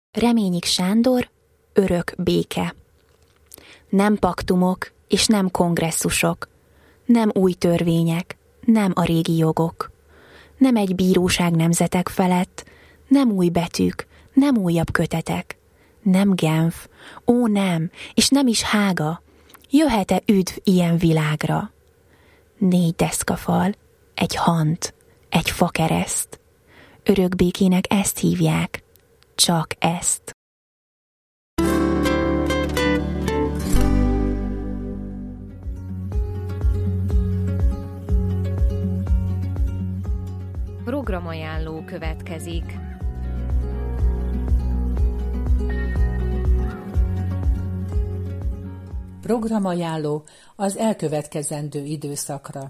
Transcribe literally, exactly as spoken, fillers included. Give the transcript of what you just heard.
Reményik Sándor, örök béke. Nem paktumok és nem kongresszusok, nem új törvények, nem a régi jogok, nem egy bíróság nemzetek felett, nem új betűk, nem újabb kötetek, nem Genf, ó nem, és nem is Hága, jöhet-e üdv ilyen világra? Négy deszkafal, egy hant, egy fakereszt, örök békének ezt hívják, csak ezt. Programajánló következik. Programajánló az elkövetkezendő időszakra.